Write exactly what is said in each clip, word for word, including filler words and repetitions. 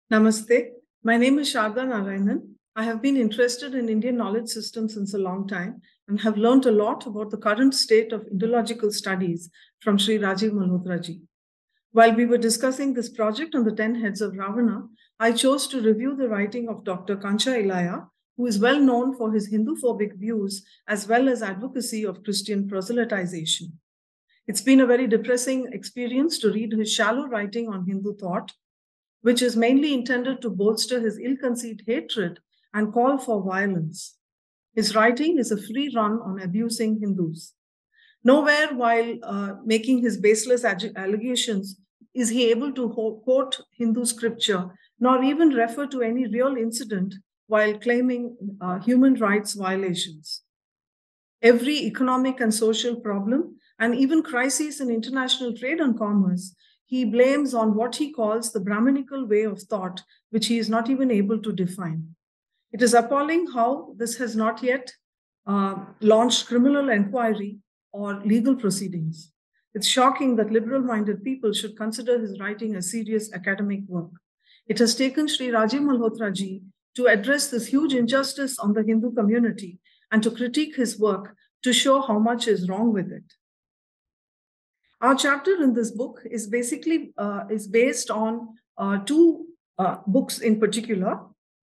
Namaste. My name is Sharda Narayanan. I have been interested in Indian knowledge systems since a long time and have learned a lot about the current state of Indological studies from Sri Rajiv Malhotra ji. While we were discussing this project on the ten heads of Ravana, I chose to review the writing of Doctor Kancha Ilaiah, who is well known for his Hindu-phobic views as well as advocacy of Christian proselytization. It's been a very depressing experience to read his shallow writing on Hindu thought, which is mainly intended to bolster his ill-conceived hatred and call for violence. His writing is a free run on abusing Hindus. Nowhere while uh, making his baseless allegations is he able to ho- quote Hindu scripture, nor even refer to any real incident while claiming uh, human rights violations. Every economic and social problem, and even crises in international trade and commerce, he blames on what he calls the Brahminical way of thought, which he is not even able to define. It is appalling how this has not yet uh, launched criminal inquiry or legal proceedings. It's shocking that liberal-minded people should consider his writing a serious academic work. It has taken Sri Rajiv Malhotra ji to address this huge injustice on the Hindu community and to critique his work to show how much is wrong with it. Our chapter in this book is basically uh, is based on uh, two uh, books in particular.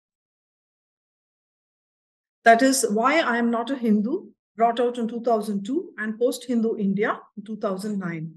That is Why I Am Not a Hindu, brought out in two thousand two, and Post-Hindu India in two thousand nine.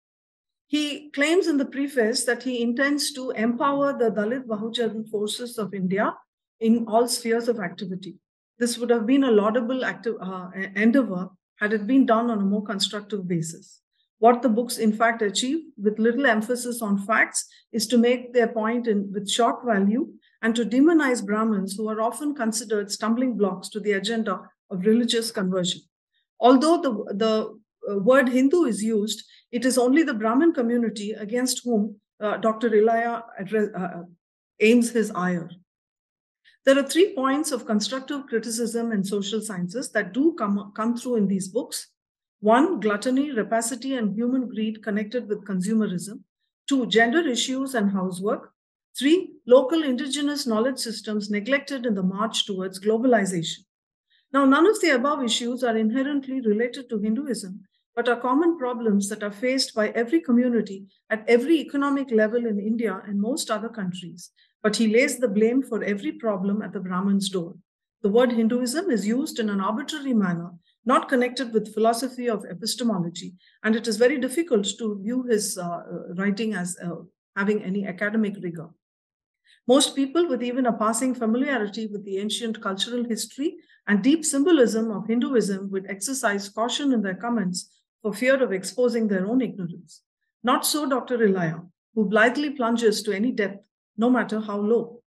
He claims in the preface that he intends to empower the Dalit Bahujan forces of India in all spheres of activity. This would have been a laudable active, uh, endeavor had it been done on a more constructive basis. What the books in fact achieve, with little emphasis on facts, is to make their point in, with shock value and to demonize Brahmins, who are often considered stumbling blocks to the agenda of religious conversion. Although the, the word Hindu is used, it is only the Brahmin community against whom uh, Doctor Ilaiah address, uh, aims his ire. There are three points of constructive criticism in social sciences that do come, come through in these books. One, gluttony, rapacity, and human greed connected with consumerism. Two, gender issues and housework. Three, local indigenous knowledge systems neglected in the march towards globalization. Now, none of the above issues are inherently related to Hinduism, but are common problems that are faced by every community at every economic level in India and most other countries. But he lays the blame for every problem at the Brahmin's door. The word Hinduism is used in an arbitrary manner, not connected with philosophy of epistemology, and it is very difficult to view his uh, writing as uh, having any academic rigor. Most people with even a passing familiarity with the ancient cultural history and deep symbolism of Hinduism would exercise caution in their comments for fear of exposing their own ignorance. Not so Doctor Ilaiah, who blithely plunges to any depth, no matter how low.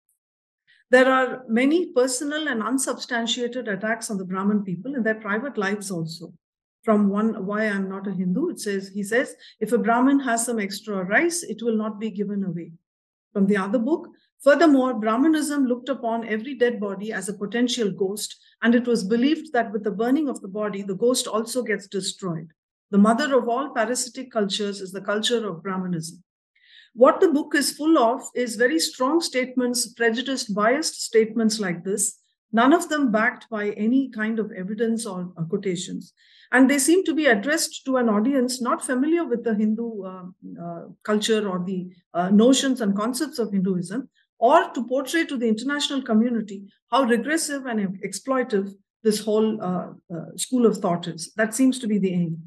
There are many personal and unsubstantiated attacks on the Brahmin people in their private lives also. From one, Why I'm Not a Hindu, it says, he says, if a Brahmin has some extra rice, it will not be given away. From the other book, furthermore, Brahmanism looked upon every dead body as a potential ghost, and it was believed that with the burning of the body, the ghost also gets destroyed. The mother of all parasitic cultures is the culture of Brahmanism. What the book is full of is very strong statements, prejudiced, biased statements like this, none of them backed by any kind of evidence or quotations. And they seem to be addressed to an audience not familiar with the Hindu uh, uh, culture or the uh, notions and concepts of Hinduism, or to portray to the international community how regressive and exploitive this whole uh, uh, school of thought is. That seems to be the aim.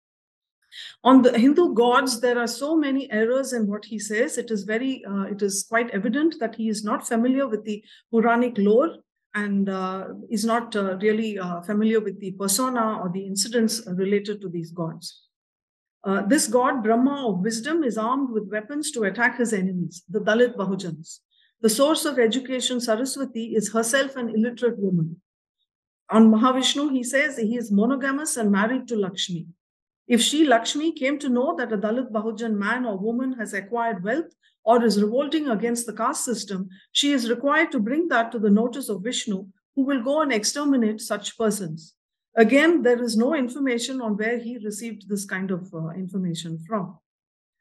On the Hindu gods, there are so many errors in what he says. It is very, uh, it is quite evident that he is not familiar with the Puranic lore and uh, is not uh, really uh, familiar with the persona or the incidents related to these gods. Uh, this god, Brahma of wisdom, is armed with weapons to attack his enemies, the Dalit Bahujans. The source of education, Saraswati, is herself an illiterate woman. On Mahavishnu, he says he is monogamous and married to Lakshmi. If she, Lakshmi, came to know that a Dalit Bahujan man or woman has acquired wealth or is revolting against the caste system, she is required to bring that to the notice of Vishnu, who will go and exterminate such persons. Again, there is no information on where he received this kind of uh, information from.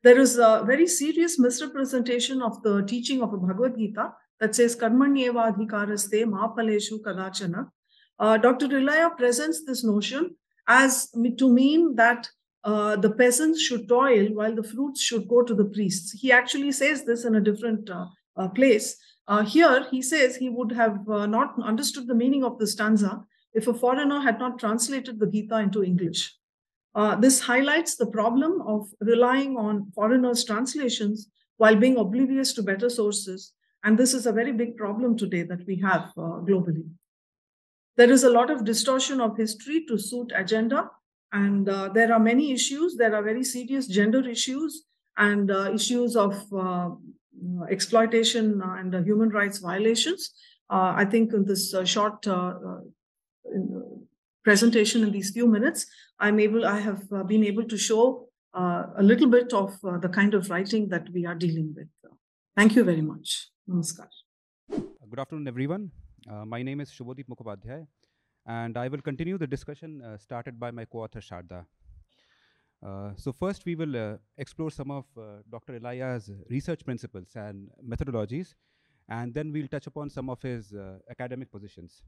There is a very serious misrepresentation of the teaching of a Bhagavad Gita that says Karmanyeva adhikaraste ma paleshu kadachana. Uh, Doctor Rilaya presents this notion as to mean that uh, the peasants should toil while the fruits should go to the priests. He actually says this in a different uh, uh, place. Uh, here, he says he would have uh, not understood the meaning of the stanza if a foreigner had not translated the Gita into English. Uh, this highlights the problem of relying on foreigners' translations while being oblivious to better sources. And this is a very big problem today that we have uh, globally. There is a lot of distortion of history to suit agenda. And uh, there are many issues. There are very serious gender issues and uh, issues of uh, exploitation and uh, human rights violations. Uh, I think in this uh, short uh, in, presentation in these few minutes, I'm able, I have uh, been able to show uh, a little bit of uh, the kind of writing that we are dealing with. Thank you very much. Namaskar. Good afternoon, everyone. Uh, my name is Shubhodip Mukhopadhyay, and I will continue the discussion uh, started by my co-author Sharda. Uh, so first, we will uh, explore some of uh, Doctor Ilaya's research principles and methodologies, and then we'll touch upon some of his uh, academic positions.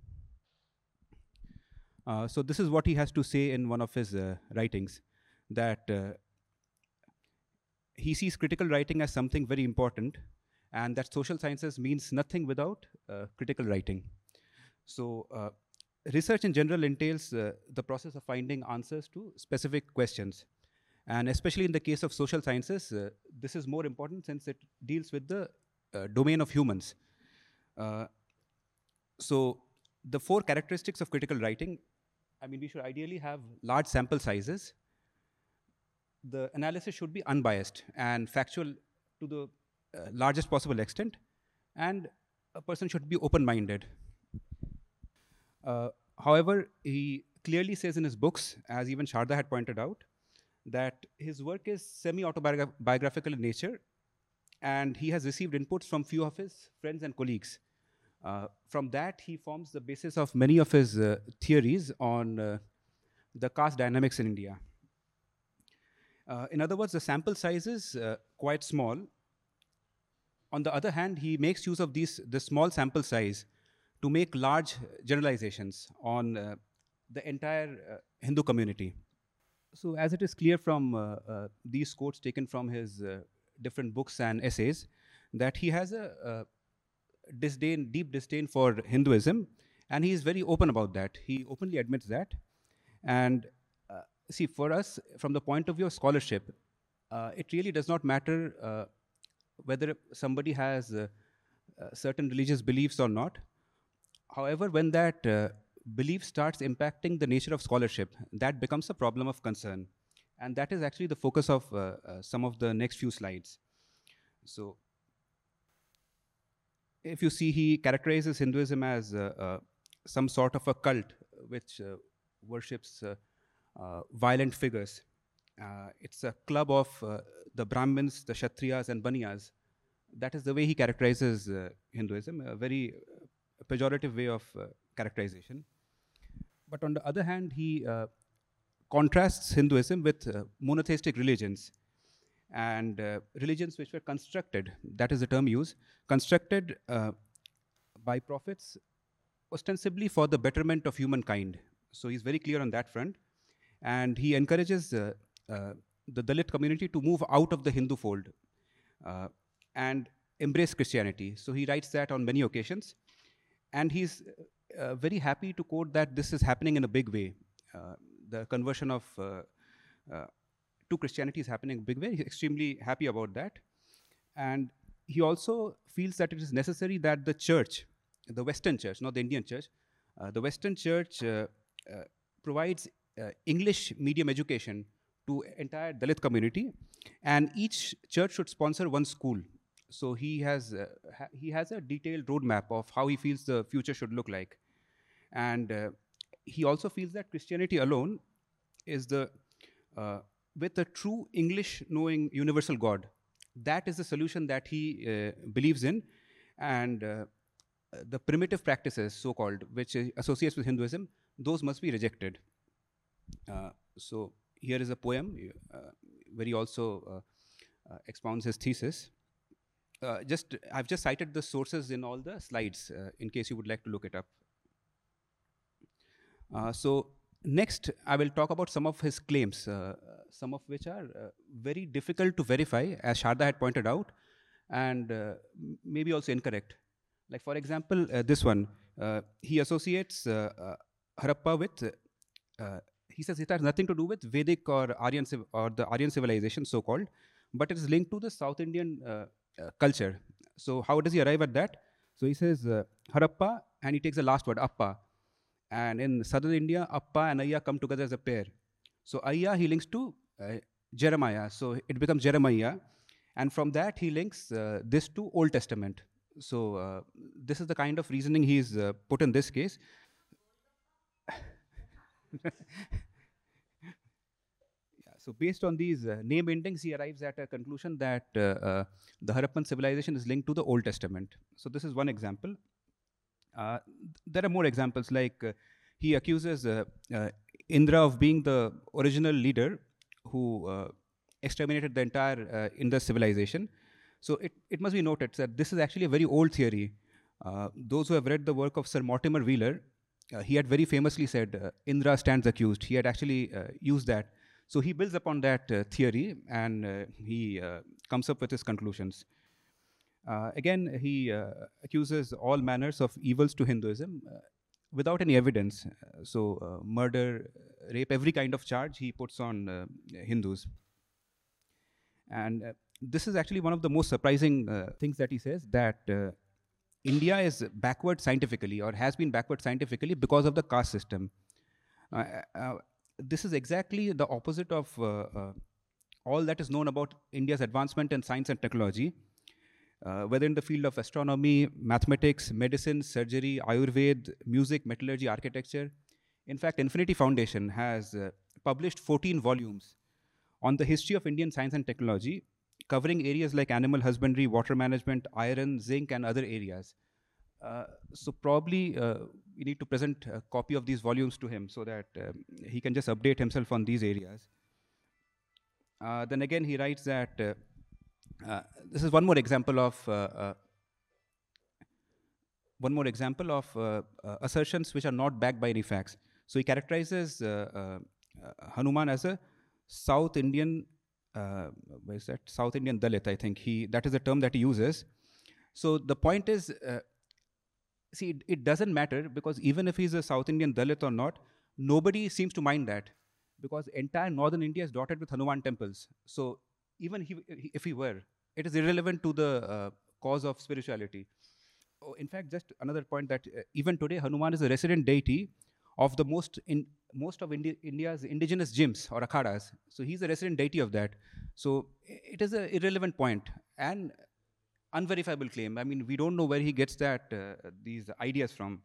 Uh, so this is what he has to say in one of his uh, writings, that uh, he sees critical writing as something very important, and that social sciences means nothing without uh, critical writing. So uh, research in general entails uh, the process of finding answers to specific questions. And especially in the case of social sciences, uh, this is more important since it deals with the uh, domain of humans. Uh, so the four characteristics of critical writing, I mean, we should ideally have large sample sizes. The analysis should be unbiased and factual to the uh, largest possible extent, and a person should be open-minded. Uh, however, he clearly says in his books, as even Sharda had pointed out, that his work is semi-autobiographical in nature, and he has received inputs from few of his friends and colleagues. Uh, from that, he forms the basis of many of his uh, theories on uh, the caste dynamics in India. Uh, in other words, the sample size is uh, quite small. On the other hand, he makes use of these, the small sample size to make large generalizations on uh, the entire uh, Hindu community. So as it is clear from uh, uh, these quotes taken from his uh, different books and essays, that he has a, a disdain, deep disdain for Hinduism, and he is very open about that. He openly admits that. And uh, see, for us, from the point of view of scholarship, uh, it really does not matter uh, whether somebody has uh, uh, certain religious beliefs or not. However, when that uh, belief starts impacting the nature of scholarship, that becomes a problem of concern. And that is actually the focus of uh, uh, some of the next few slides. So if you see, he characterizes Hinduism as uh, uh, some sort of a cult which uh, worships uh, uh, violent figures. Uh, it's a club of uh, the Brahmins, the Kshatriyas, and Baniyas. That is the way he characterizes uh, Hinduism, a very uh, pejorative way of uh, characterization. But on the other hand, he uh, contrasts Hinduism with uh, monotheistic religions, and uh, religions which were constructed, that is the term used, constructed uh, by prophets ostensibly for the betterment of humankind. So he's very clear on that front. And he encourages uh, uh, the Dalit community to move out of the Hindu fold uh, and embrace Christianity. So he writes that on many occasions. And he's uh, very happy to quote that this is happening in a big way. Uh, the conversion of uh, uh, to Christianity is happening in a big way. He's extremely happy about that. And he also feels that it is necessary that the church, the Western church, not the Indian church, uh, the Western church uh, uh, provides uh, English medium education to entire Dalit community, and each church should sponsor one school. So he has, uh, ha he has a detailed roadmap of how he feels the future should look like. And uh, he also feels that Christianity alone is the, uh, with a true English-knowing universal God, that is the solution that he uh, believes in. And uh, the primitive practices, so-called, which uh, associates with Hinduism, those must be rejected. Uh, so here is a poem uh, where he also uh, expounds his thesis. Uh, just I've just cited the sources in all the slides uh, in case you would like to look it up. Uh, so next, I will talk about some of his claims, uh, some of which are uh, very difficult to verify, as Sharda had pointed out, and uh, maybe also incorrect. Like for example, uh, this one, uh, he associates uh, uh, Harappa with, uh, he says it has nothing to do with Vedic or Aryan or the Aryan civilization, so-called, but it is linked to the South Indian uh, uh, culture. So how does he arrive at that? So he says uh, Harappa, and he takes the last word, Appa. And in southern India, Appa and Ayya come together as a pair. So Ayya he links to uh, Jeremiah. So it becomes Jeremiah. And from that, he links uh, this to Old Testament. So uh, this is the kind of reasoning he's uh, put in this case. Yeah, so based on these uh, name endings, he arrives at a conclusion that uh, uh, the Harappan civilization is linked to the Old Testament. So this is one example. Uh, there are more examples, like uh, he accuses uh, uh, Indra of being the original leader who uh, exterminated the entire uh, Indus civilization. So it, it must be noted that this is actually a very old theory. Uh, those who have read the work of Sir Mortimer Wheeler, uh, he had very famously said, uh, Indra stands accused. He had actually uh, used that. So he builds upon that uh, theory, and uh, he uh, comes up with his conclusions. Uh, again, he uh, accuses all manners of evils to Hinduism uh, without any evidence. Uh, so uh, murder, rape, every kind of charge he puts on uh, Hindus. And uh, this is actually one of the most surprising uh, things that he says, that uh, India is backward scientifically, or has been backward scientifically, because of the caste system. Uh, uh, this is exactly the opposite of uh, uh, all that is known about India's advancement in science and technology, uh, whether in the field of astronomy, mathematics, medicine, surgery, Ayurveda, music, metallurgy, architecture. In fact, Infinity Foundation has uh, published fourteen volumes on the history of Indian science and technology, covering areas like animal husbandry, water management, iron, zinc, and other areas. Uh, so probably uh, we need to present a copy of these volumes to him so that um, he can just update himself on these areas. Uh, then again, he writes that, uh, uh, this is one more example of, uh, uh, one more example of uh, uh, assertions which are not backed by any facts. So he characterizes uh, uh, uh, Hanuman as a South Indian, uh, what is that? South Indian Dalit, I think. He, that is the term that he uses. So the point is, uh, see, it, it doesn't matter, because even if he's a South Indian Dalit or not, nobody seems to mind that, because entire northern India is dotted with Hanuman temples. So even he, if he were, it is irrelevant to the uh, cause of spirituality. Oh, in fact, just another point, that uh, even today, Hanuman is a resident deity of the most in most of Indi India's indigenous gyms or akhadas. So he's a resident deity of that. So it is an irrelevant point and unverifiable claim. I mean, we don't know where he gets that uh, these ideas from.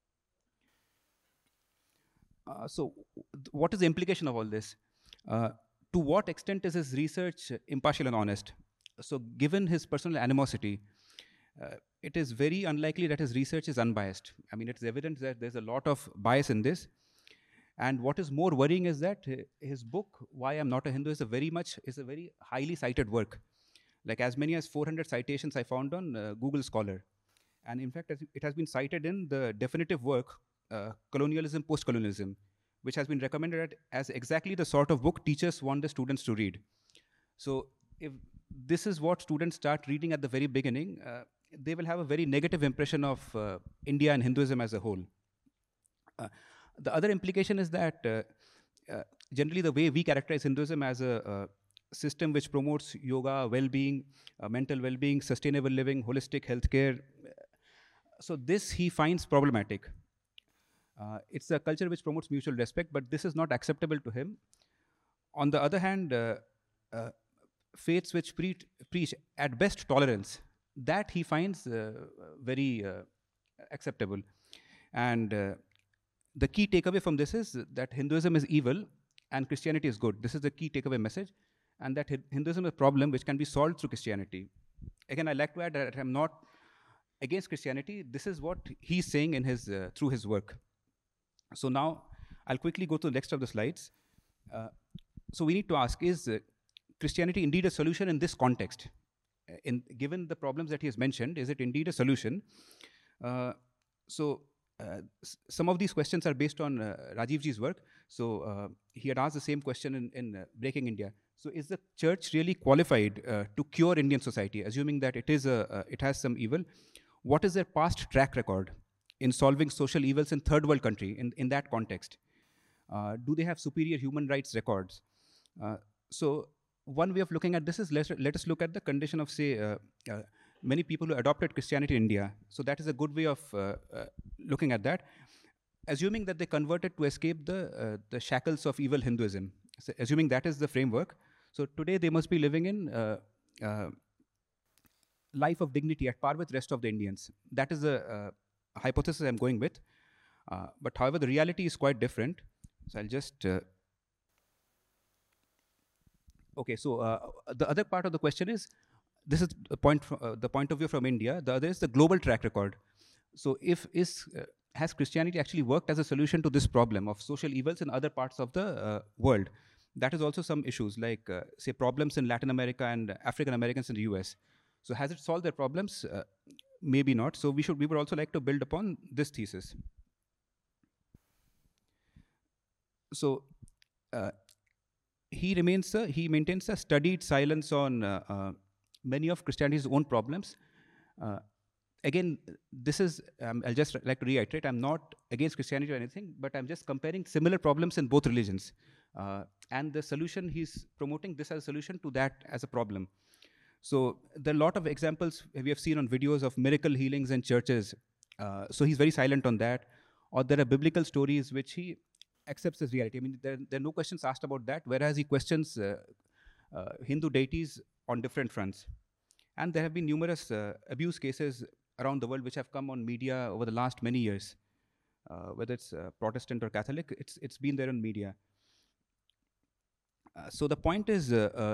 Uh, so what is the implication of all this? Uh, to what extent is his research impartial and honest? So given his personal animosity, uh, it is very unlikely that his research is unbiased. I mean, it's evident that there's a lot of bias in this. And what is more worrying is that his book, Why I'm Not a Hindu, is a very much, is a very highly cited work. Like as many as four hundred citations I found on uh, Google Scholar. And in fact, it has been cited in the definitive work, uh, Colonialism, Post-Colonialism, which has been recommended as exactly the sort of book teachers want the students to read. So if this is what students start reading at the very beginning, uh, they will have a very negative impression of uh, India and Hinduism as a whole. Uh, the other implication is that uh, uh, generally the way we characterize Hinduism as a uh, system which promotes yoga, well-being, uh, mental well-being, sustainable living, holistic healthcare. So this he finds problematic. Uh, it's a culture which promotes mutual respect, but this is not acceptable to him. On the other hand, uh, uh, faiths which pre preach at best tolerance, that he finds uh, very uh, acceptable. And uh, the key takeaway from this is that Hinduism is evil and Christianity is good. This is the key takeaway message. And that Hinduism is a problem which can be solved through Christianity. Again, I like to add that I'm not against Christianity. This is what he's saying in his, uh, through his work. So now I'll quickly go to the next of the slides. Uh, so we need to ask, is uh, Christianity indeed a solution in this context? In, given the problems that he has mentioned, is it indeed a solution? Uh, so uh, s- some of these questions are based on uh, Rajiv ji's work. So uh, he had asked the same question in, in uh, Breaking India. So is the church really qualified uh, to cure Indian society, assuming that it is a, uh, it has some evil? What is their past track record in solving social evils in third world country in, in that context? Uh, do they have superior human rights records? Uh, so one way of looking at this is let, let us look at the condition of, say, uh, uh, many people who adopted Christianity in India. So that is a good way of uh, uh, looking at that. Assuming that they converted to escape the, uh, the shackles of evil Hinduism, so assuming that is the framework, so today they must be living in uh, uh, life of dignity at par with rest of the Indians. That is the uh, hypothesis I'm going with. Uh, but however, the reality is quite different. So I'll just uh, okay. So uh, the other part of the question is, this is the point fro- uh, the point of view from India. The other is the global track record. So if is uh, has Christianity actually worked as a solution to this problem of social evils in other parts of the uh, world? That is also some issues like uh, say problems in Latin America and African Americans in the U S. So has it solved their problems? Uh, maybe not. So we should we would also like to build upon this thesis. So uh, he remains a, he maintains a studied silence on uh, uh, many of Christianity's own problems. Uh, again, this is um, I'll just like to reiterate: I'm not against Christianity or anything, but I'm just comparing similar problems in both religions, uh, and the solution he's promoting this as a solution to that as a problem. So there are a lot of examples we have seen on videos of miracle healings in churches. Uh, so he's very silent on that. Or there are biblical stories which he accepts as reality. I mean, there, there are no questions asked about that, whereas he questions uh, uh, Hindu deities on different fronts. And there have been numerous uh, abuse cases around the world which have come on media over the last many years. Uh, whether it's uh, Protestant or Catholic, it's, it's been there in media. Uh, so the point is, uh, uh,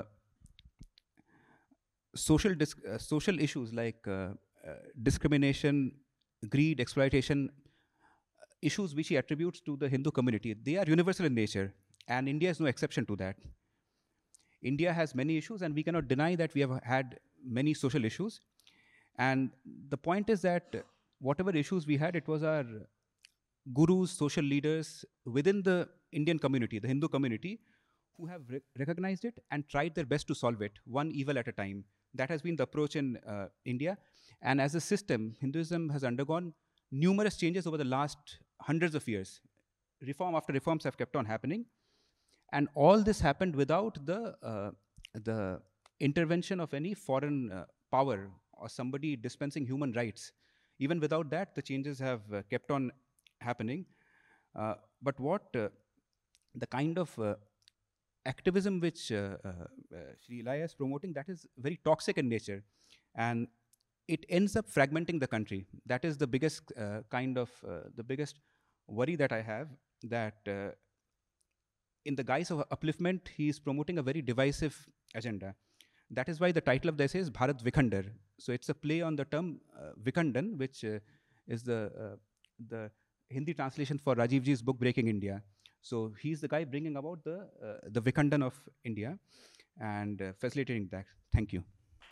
social dis- uh, social issues like uh, uh, discrimination, greed, exploitation, uh, issues which he attributes to the Hindu community, they are universal in nature, and India is no exception to that. India has many issues, and we cannot deny that we have had many social issues. And the point is that whatever issues we had, it was our gurus, social leaders within the Indian community, the Hindu community, who have re- recognized it and tried their best to solve it, one evil at a time. That has been the approach in uh, India. And as a system, Hinduism has undergone numerous changes over the last hundreds of years. Reform after reforms have kept on happening. And all this happened without the, uh, the intervention of any foreign uh, power or somebody dispensing human rights. Even without that, the changes have uh, kept on happening. Uh, but what uh, the kind of uh, activism which uh, uh, uh, Sri Ilaya is promoting, that is very toxic in nature. And it ends up fragmenting the country. That is the biggest uh, kind of, uh, the biggest worry that I have, that uh, in the guise of upliftment, he is promoting a very divisive agenda. That is why the title of the essay is Bharat Vikhandar. So it's a play on the term uh, Vikhandan, which uh, is the, uh, the Hindi translation for Rajiv ji's book Breaking India. So he's the guy bringing about the, uh, the Vikhandan of India and uh, facilitating that. Thank you.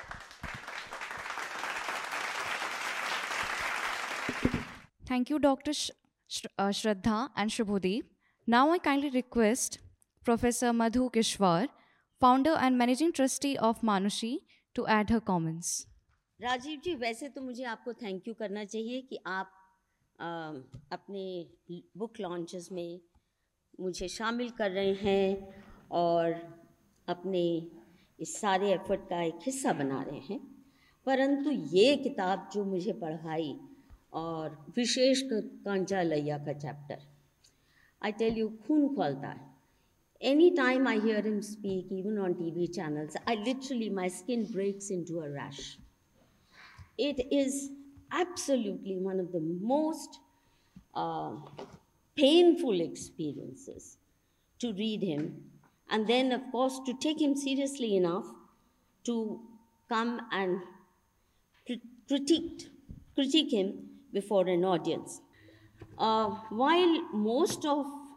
Thank you, Doctor Sh- Sh- uh, Shraddha and Shubhodeep. Now I kindly request Professor Madhu Kishwar, founder and managing trustee of Manushi, to add her comments. Rajiv जी, वैसे तो मुझे आपको thank you करना चाहिए कि आप आ, अपने book launches में मुझे शामिल कर रहे हैं और अपने इस सारे एफर्ट का एक हिस्सा बना रहे हैं। परंतु ये किताब जो मुझे पढ़ाई और विशेष कांचा लैया का चैप्टर, आई टेल यू, खून खोलता है। Any time I hear him speak, even on T V channels, I literally, my skin breaks into a rash. It is absolutely one of the most uh, painful experiences to read him, and then, of course, to take him seriously enough to come and critique, critique him before an audience. Uh, while most of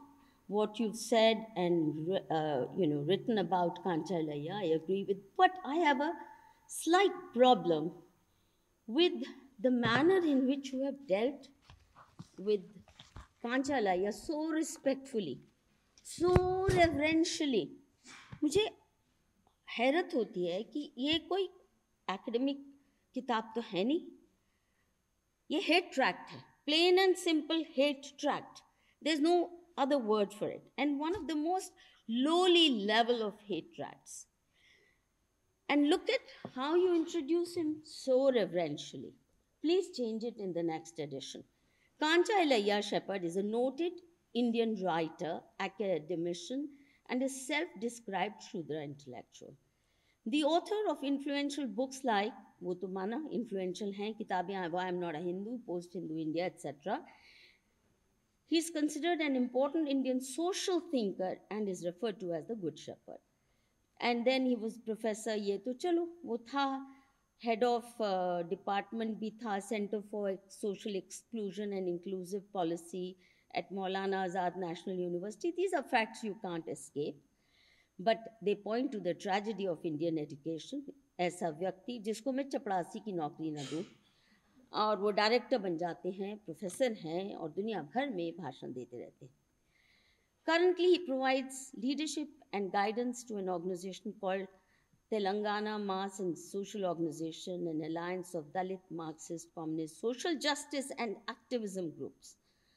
what you've said and uh, you know written about Kanchalaya, I agree with, but I have a slight problem with the manner in which you have dealt with Kanchalaya so respectfully, so reverentially. मुझे हैरत होती है कि ये कोई academic किताब तो है नहीं, ये hate tract है, plain and simple hate tract. There's no other word for it, and one of the most lowly level of hate tracts. And look at how you introduce him so reverentially. Please change it in the next edition. Kancha Ilayya Shepherd is a noted Indian writer, academician, and a self-described Shudra intellectual. The author of influential books like, wo to mana influential hain, kitabein Why I'm Not a Hindu, Post-Hindu India, et cetera. He's considered an important Indian social thinker and is referred to as the Good Shepherd. And then he was Professor Ye To Chalo, wo tha, head of uh, department bhi tha, Center for Social Exclusion and Inclusive Policy at Maulana Azad National University. These are facts you can't escape. But they point to the tragedy of Indian education. ऐसा व्यक्ति जिसको मैं चपड़ासी की नौकरी ना दूं और वो डायरेक्टर बन जाते हैं, प्रोफेसर हैं और दुनिया भर में भाषण देते रहते हैं. Currently, he provides leadership and guidance to an organization called Telangana Mass and Social Organization, an alliance of Dalit, Marxist, Communist, social justice and activism groups.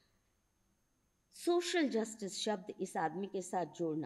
Social justice शब्द इस आदमी के साथ जोड़ना.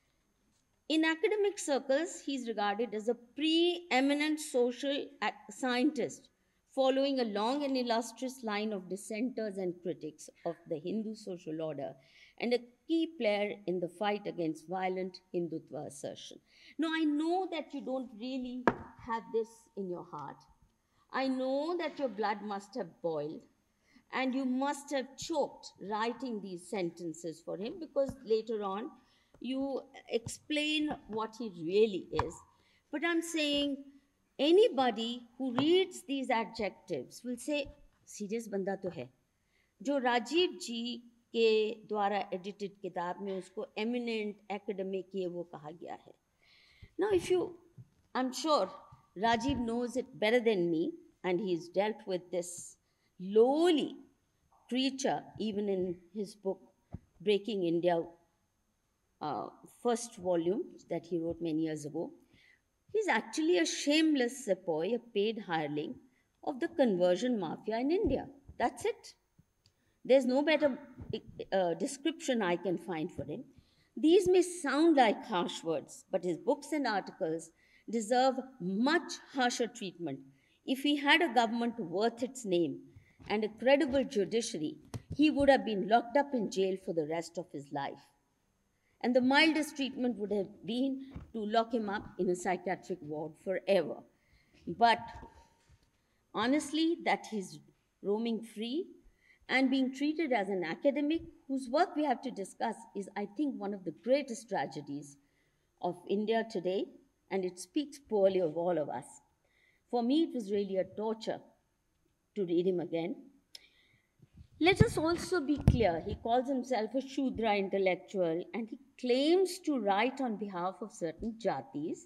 In academic circles, he is regarded as a preeminent social scientist, following a long and illustrious line of dissenters and critics of the Hindu social order, and a key player in the fight against violent Hindutva assertion. Now, I know that you don't really have this in your heart. I know that your blood must have boiled, and you must have choked writing these sentences for him, because later on, you explain what he really is. But I'm saying anybody who reads these adjectives will say, serious banda to hai. Jo Rajiv ji ke dwara edited kitab mein usko eminent academic ye wo kaha gaya hai. Now, if you, I'm sure Rajiv knows it better than me, and he's dealt with this lowly creature even in his book, Breaking India, Uh, first volume that he wrote many years ago. He's actually a shameless sepoy, a paid hireling of the conversion mafia in India. That's it. There's no better uh, description I can find for him. These may sound like harsh words, but his books and articles deserve much harsher treatment. If he had a government worth its name and a credible judiciary, he would have been locked up in jail for the rest of his life. And the mildest treatment would have been to lock him up in a psychiatric ward forever. But honestly, that he's roaming free and being treated as an academic whose work we have to discuss is, I think, one of the greatest tragedies of India today, and it speaks poorly of all of us. For me, it was really a torture to read him again. Let us also be clear, he calls himself a Shudra intellectual, and he claims to write on behalf of certain jatis,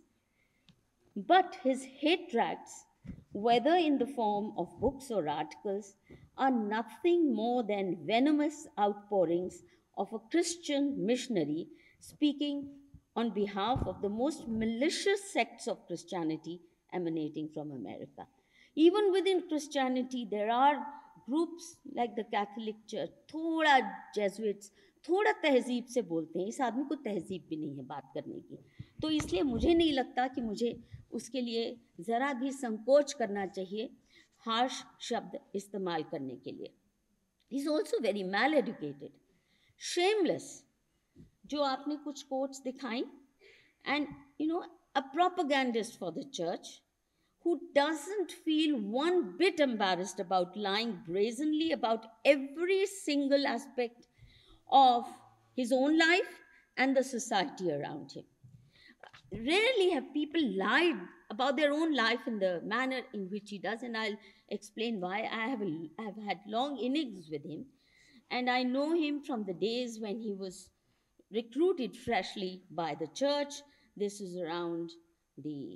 but his hate tracts, whether in the form of books or articles, are nothing more than venomous outpourings of a Christian missionary speaking on behalf of the most malicious sects of Christianity emanating from America. Even within Christianity, there are groups like the Catholic Church, थोड़ा Jesuits, थोड़ा तहजीब से बोलते हैं. इस आदमी को तहजीब भी नहीं है बात करने की, तो इसलिए मुझे नहीं लगता कि मुझे उसके लिए ज़रा भी संकोच करना चाहिए हार्श शब्द इस्तेमाल करने के लिए. He's also very mal educated, shameless. जो आपने कुछ quotes दिखाई, and you know, a propagandist for the church, who doesn't feel one bit embarrassed about lying brazenly about every single aspect of his own life and the society around him. Rarely have people lied about their own life in the manner in which he does, and I'll explain why. I have, a, I have had long innings with him, and I know him from the days when he was recruited freshly by the church. This is around the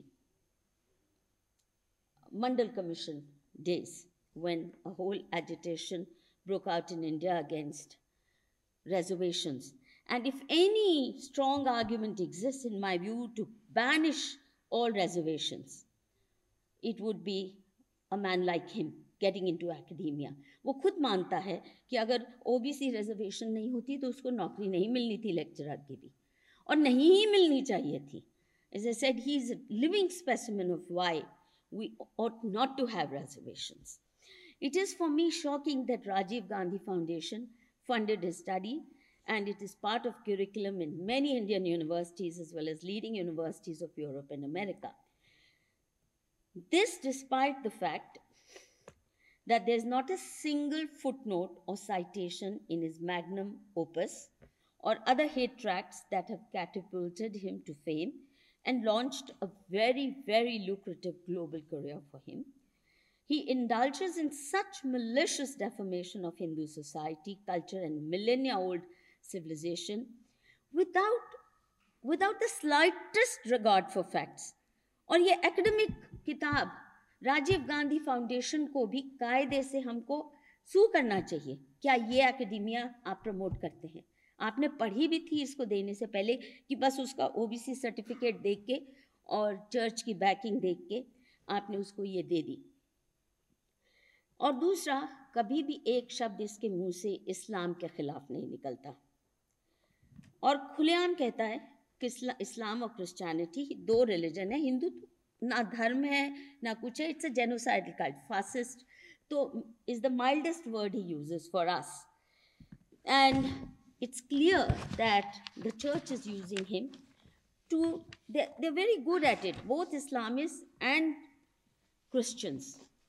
Mandal Commission days, when a whole agitation broke out in India against reservations. And if any strong argument exists, in my view, to banish all reservations, it would be a man like him getting into academia. वो खुद मानता है कि अगर OBC reservation नहीं होती तो उसको नौकरी नहीं मिलनी थी लेक्चरर की भी, और नहीं ही मिलनी चाहिए थी. As I said, he is a living specimen of why we ought not to have reservations. It is for me shocking that Rajiv Gandhi Foundation funded his study, and it is part of curriculum in many Indian universities as well as leading universities of Europe and America. This despite the fact that there's not a single footnote or citation in his magnum opus or other hate tracts that have catapulted him to fame and launched a very, very lucrative global career for him. He indulges in such malicious defamation of Hindu society, culture, and millennia-old civilization without, without the slightest regard for facts. और ये academic किताब Rajiv Gandhi foundation को भी कायदे से हमको सू करना चाहिए. क्या ये एकेडमिया आप प्रमोट करते हैं? आपने पढ़ी भी थी इसको देने से पहले कि बस उसका ओबीसी सर्टिफिकेट देख के और चर्च की बैकिंग देख के आपने उसको ये दे दी. और दूसरा, कभी भी एक शब्द इसके मुंह से इस्लाम के खिलाफ नहीं निकलता और खुलेआम कहता है कि इस्लाम और क्रिश्चियनिटी दो रिलीजन है. हिंदू ना धर्म है ना कुछ है. It's a genocidal cult. Fascist तो is the mildest word he uses for us. And it's clear that the church is using him to, they're, they're very good at it, both Islamists and Christians.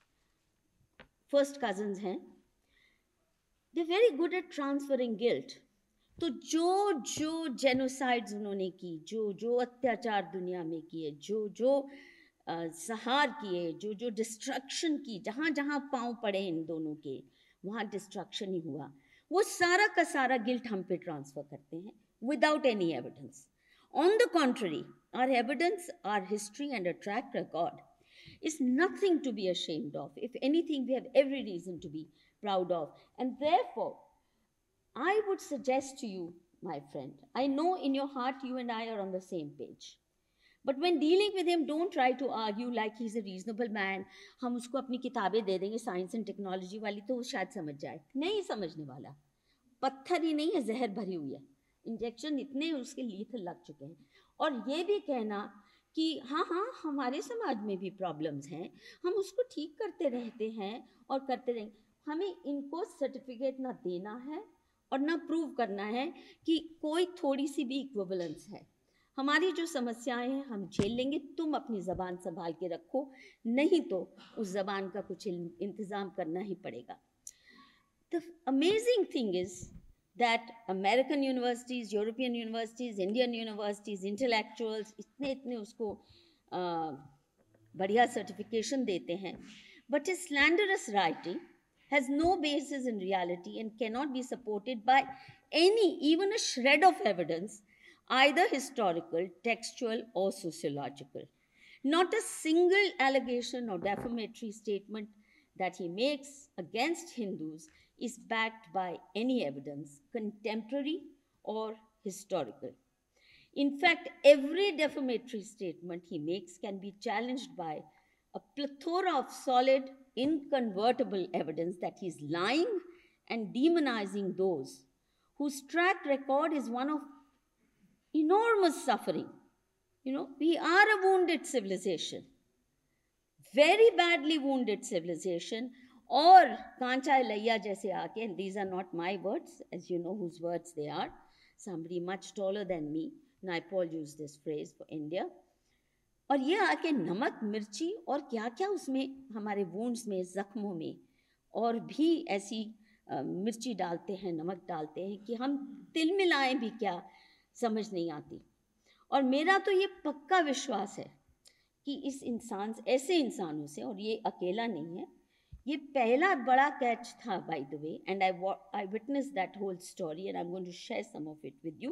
First cousins हैं. They're very good at transferring guilt. तो जो जो genocides उन्होंने की, जो जो अत्याचार दुनिया में किए, जो जो सहार किए, जो जो destruction की, जहाँ जहाँ पाँव पड़े इन दोनों के, वहाँ destruction ही हुआ, वो सारा का सारा गिल्ट हम पे ट्रांसफर करते हैं without any evidence. On the contrary, our evidence, our history and a track record is nothing to be ashamed of. If anything, we have every reason to be proud of. And therefore, I would suggest to you, my friend, I know in your heart you and I are on the same page. But when dealing with him, don't try to argue like he's a reasonable man. हम उसको अपनी किताबें दे देंगे science and technology वाली तो वो शायद समझ जाए. नहीं समझने वाला. पत्थर ही नहीं है, जहर भरी हुई है. इंजेक्शन इतने उसके लीथल लग चुके हैं. और ये भी कहना कि हाँ हाँ हमारे समाज में भी प्रॉब्लम्स हैं, हम उसको ठीक करते रहते हैं और करते रहेंगे. हमें इनको सर्टिफिकेट ना देना है और ना प्रूव करना है कि कोई थोड़ी सी भी इक्विवेलेंस है. हमारी जो समस्याएं हैं हम झेल लेंगे, तुम अपनी ज़बान संभाल के रखो, नहीं तो उस ज़बान का कुछ इंतज़ाम करना ही पड़ेगा. The amazing thing is that American universities, European universities, Indian universities, intellectuals इतने इतने उसको बढ़िया certification देते हैं, but his slanderous writing has no basis in reality and cannot be supported by any, even a shred of evidence, either historical, textual, or sociological. Not a single allegation or defamatory statement that he makes against Hindus is backed by any evidence, contemporary or historical. In fact, every defamatory statement he makes can be challenged by a plethora of solid, inconvertible evidence that he's lying and demonizing those whose track record is one of enormous suffering. You know, we are a wounded civilization, very badly wounded civilization. Or Kancha Laya jaise aake, and these are not my words, as you know whose words they are, somebody much taller than me, Naipaul used this phrase for India. और ये आके नमक मिर्ची और क्या क्या उसमें हमारे वुंड्स में, जख्मों में और भी ऐसी मिर्ची डालते हैं, नमक डालते हैं कि हम तिल मिलाएं भी क्या समझ नहीं आती. और मेरा तो ये पक्का विश्वास है कि इस इंसान, ऐसे इंसानों से, और ये अकेला नहीं है, ये पहला बड़ा कैच था, by the way, and I I witnessed that whole story and I'm going to share some of it with you.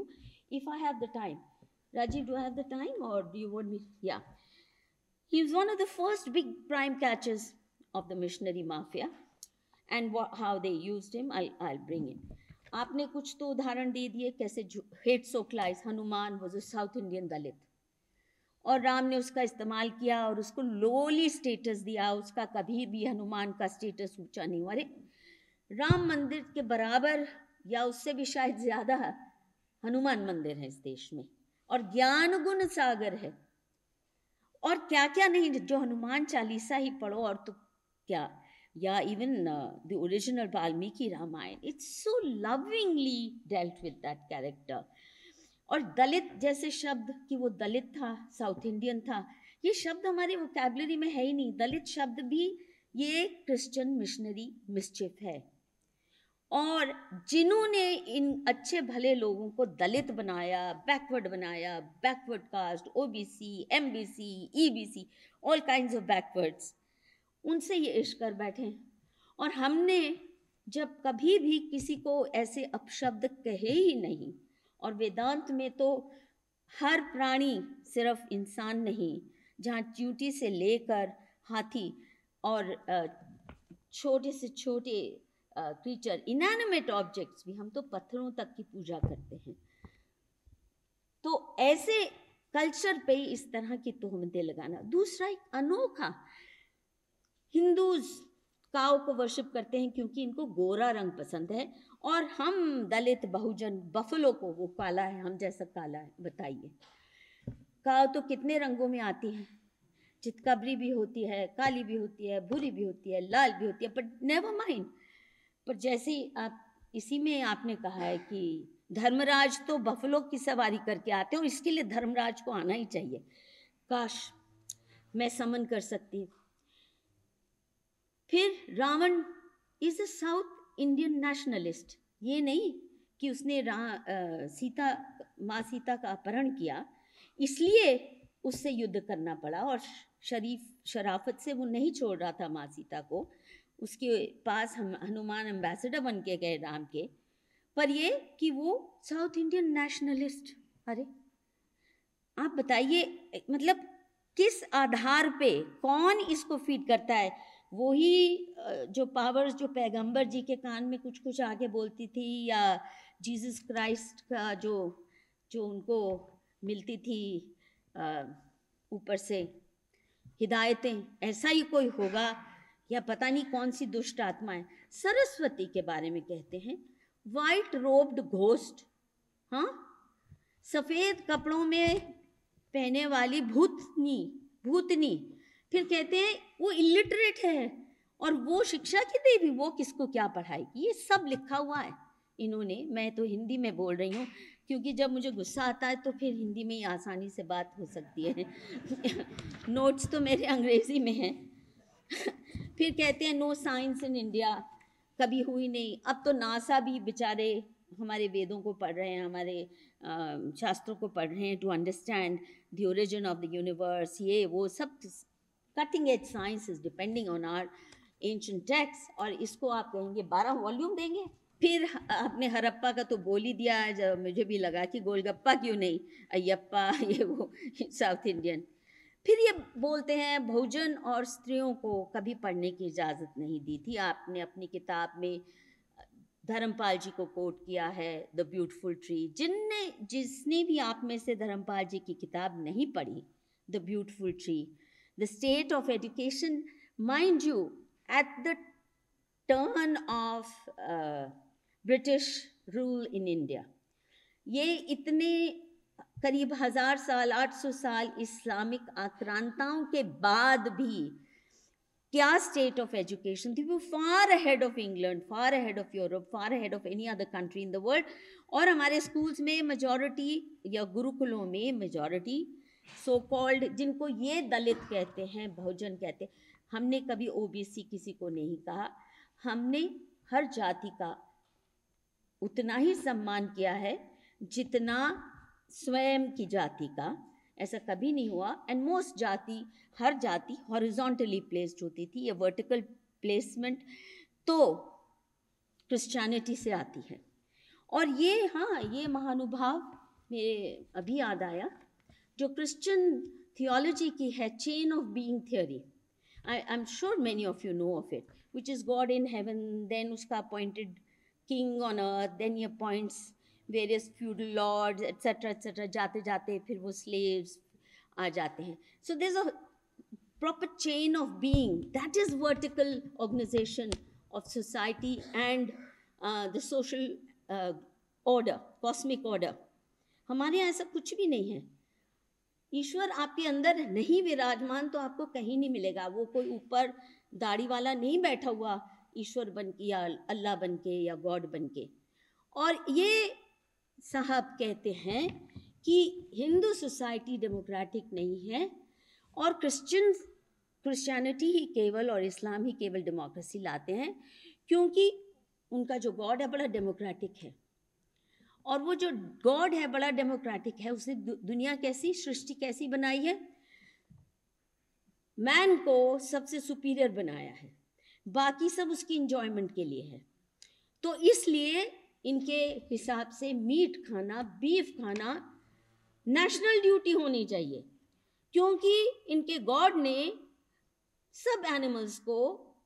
if I have the time. Rajiv, do I have the time or do you want me? Yeah. He was one of the first big prime catchers of the missionary mafia, and what, how they used him, I'll, I'll bring in. आपने कुछ तो उदाहरण दे दिए कैसे hate socialise Hanuman was a South Indian Dalit, और राम ने उसका इस्तेमाल किया और उसको लोली स्टेटस दिया, उसका कभी भी हनुमान का स्टेटस ऊंचा नहीं हुआ। अरे राम मंदिर के बराबर या उससे भी शायद ज़्यादा हनुमान मंदिर है इस देश में, और ज्ञान गुण सागर है, और क्या क्या नहीं, जो हनुमान चालीसा ही पढ़ो और तो क्या, या even the original Valmiki Ramayana, it's so lovingly dealt with that character. और दलित जैसे शब्द कि वो दलित था, साउथ इंडियन था, ये शब्द हमारे वोकैबुलरी में है ही नहीं। दलित शब्द भी ये क्रिश्चियन मिशनरी मिसचिफ है, और जिन्होंने इन अच्छे भले लोगों को दलित बनाया, बैकवर्ड बनाया, backward caste, OBC, MBC, EBC, all kinds of backwards, उनसे ये इश्क कर बैठे। और हमने जब कभी भी किसी को ऐसे अपशब्द कहे ही नहीं, और वेदांत में तो हर प्राणी, सिर्फ इंसान नहीं, जहाँ चींटी से लेकर हाथी और छोटे से छोटे क्रीचर, इनएनिमेट ऑब्जेक्ट्स भी, हम तो पत्थरों तक की पूजा करते हैं। तो ऐसे कल्चर पे इस तरह की तोहमतें लगाना। दूसरा एक अनोखा, हिंदूज काऊ को वर्शिप करते हैं क्योंकि इनको गोरा रंग पसंद है, और हम दलित बहुजन बफलो को, वो काला है, हम जैसा काला है। बताइए, काऊ तो कितने रंगों में आती है, चितकबरी भी होती है, काली भी होती है, भूरी भी होती है, लाल भी होती है, बट नेवर माइंड। पर जैसे ही आप, इसी में आपने कहा है कि धर्मराज तो बफलो की सवारी करके आते हैं, और इसके लिए धर्मराज को आना ही चाहिए। काश मैं समन कर सकती हूँ। फिर Ravana is a South Indian nationalist. ये नहीं कि उसने रा, आ, सीता माँ सीता का अपहरण किया इसलिए उससे युद्ध करना पड़ा, और शरीफ शराफत से वो नहीं छोड़ रहा था माँ सीता को। उसके पास हम हनुमान एम्बेसडर बन के गए राम के, पर ये कि वो साउथ इंडियन नेशनलिस्ट। अरे आप बताइए, मतलब किस आधार पे, कौन इसको फीड करता है? वही जो पावर्स जो पैगंबर जी के कान में कुछ कुछ आगे बोलती थी, या जीसस क्राइस्ट का जो जो उनको मिलती थी ऊपर से हिदायतें, ऐसा ही कोई होगा, या पता नहीं कौन सी दुष्ट आत्मा है। सरस्वती के बारे में कहते हैं वाइट रोब्ड घोस्ट, हाँ, सफ़ेद कपड़ों में पहने वाली भूतनी भूतनी। फिर कहते हैं वो इलिटरेट है, और वो शिक्षा की देवी, वो किसको क्या पढ़ाएगी। ये सब लिखा हुआ है इन्होंने। मैं तो हिंदी में बोल रही हूँ क्योंकि जब मुझे गुस्सा आता है तो फिर हिंदी में ही आसानी से बात हो सकती है। नोट्स तो मेरे अंग्रेज़ी में हैं। फिर कहते हैं नो साइंस इन इंडिया, कभी हुई नहीं। अब तो नासा भी बेचारे हमारे वेदों को पढ़ रहे हैं, हमारे शास्त्रों को पढ़ रहे हैं to understand the origin of the universe. ये वो सब cutting edge science is depending on our ancient text, और इसको आप कहेंगे बारह वॉल्यूम देंगे। फिर आपने हरप्पा का तो बोल ही दिया, जब मुझे भी लगा कि गोलगप्पा क्यों नहीं, अयप्पा, ये वो साउथ इंडियन। फिर ये बोलते हैं बहुजन और स्त्रियों को कभी पढ़ने की इजाज़त नहीं दी थी। आपने अपनी किताब में धर्मपाल जी को कोट किया है, द ब्यूटीफुल ट्री। जिनने जिसने भी आप में से धर्मपाल जी की किताब नहीं पढ़ी, the beautiful tree, the state of education, mind you at the turn of British rule in India, ये इतने करीब हज़ार साल, आठ सौ साल इस्लामिक आक्रांताओं के बाद भी क्या स्टेट ऑफ एजुकेशन थी। वो far ahead of England, far ahead of Europe, far ahead of any other country in the world. और हमारे स्कूल्स में मेजॉरिटी, या गुरुकुलों में मेजॉरिटी सो कॉल्ड, जिनको ये दलित कहते हैं, बहुजन कहते हैं, हमने कभी ओबीसी किसी को नहीं कहा। हमने हर जाति का उतना ही सम्मान किया है जितना स्वयं की जाति का। ऐसा कभी नहीं हुआ। एंड मोस्ट जाति, हर जाति हॉरिजॉन्टली प्लेस्ड होती थी। ये वर्टिकल प्लेसमेंट तो क्रिश्चियनिटी से आती है। और ये, हाँ, ये महानुभाव मेरे अभी याद आया, जो क्रिश्चियन थियोलॉजी की है chain of being theory, I I am sure many of you know of it, which is God in heaven, then उसका appointed king on earth, then he appoints various feudal lords etcetera etcetera, जाते जाते फिर वो slaves आ जाते हैं. So there is a proper chain of being. That is vertical organization of society and uh, the social uh, order, cosmic order. हमारे यहाँ ऐसा कुछ भी नहीं है. ईश्वर आपके अंदर नहीं विराजमान तो आपको कहीं नहीं मिलेगा. वो कोई ऊपर दाढ़ी वाला नहीं बैठा हुआ ईश्वर बन के या अल्लाह बन के या गॉड बन के. और ये साहब कहते हैं कि हिंदू सोसाइटी डेमोक्रेटिक नहीं है और क्रिश्चियन क्रिश्चियनिटी ही केवल और इस्लाम ही केवल डेमोक्रेसी लाते हैं, क्योंकि उनका जो गॉड है बड़ा डेमोक्रेटिक है. और वो जो गॉड है बड़ा डेमोक्रेटिक है. उसने दुनिया कैसी, सृष्टि कैसी बनाई है, मैन को सबसे सुपीरियर बनाया है, बाकी सब उसकी इंजॉयमेंट के लिए है. तो इसलिए इनके हिसाब से मीट खाना, बीफ खाना नेशनल ड्यूटी होनी चाहिए, क्योंकि इनके गॉड ने सब एनिमल्स को